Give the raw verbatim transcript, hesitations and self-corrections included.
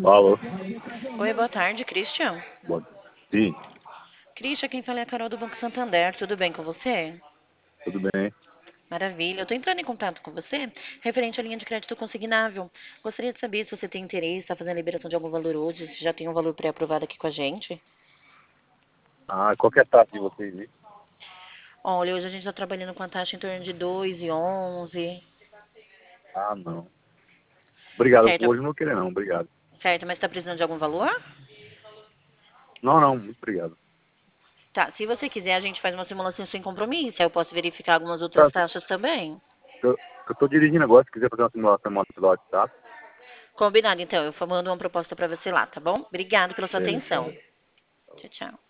Alô? Oi, boa tarde, Christian. Boa- Sim, Christian, quem fala é a Carol do Banco Santander. Tudo bem com você? tudo bem. Maravilha. Eu estou entrando em contato com você referente à linha de crédito consignável. Gostaria de saber se você tem interesse, está fazendo a liberação de algum valor hoje, se já tem um valor pré-aprovado aqui com a gente. Ah, qual que é a taxa de vocês aí? Olha, hoje a gente está trabalhando com a taxa em torno de dois e onze. Ah, não. Obrigado. Certo, Hoje eu não vou querer não, obrigado. certo, mas está precisando de algum valor? Não, não, muito obrigado. Tá, se você quiser, a gente faz uma simulação sem compromisso. Aí eu posso verificar algumas outras Tá, taxas também. eu, eu tô dirigindo agora, se quiser fazer uma simulação, manda pelo WhatsApp. Combinado, então. Eu mando uma proposta para você lá, tá bom? Obrigado pela sua Beleza, atenção. então. Tchau, tchau.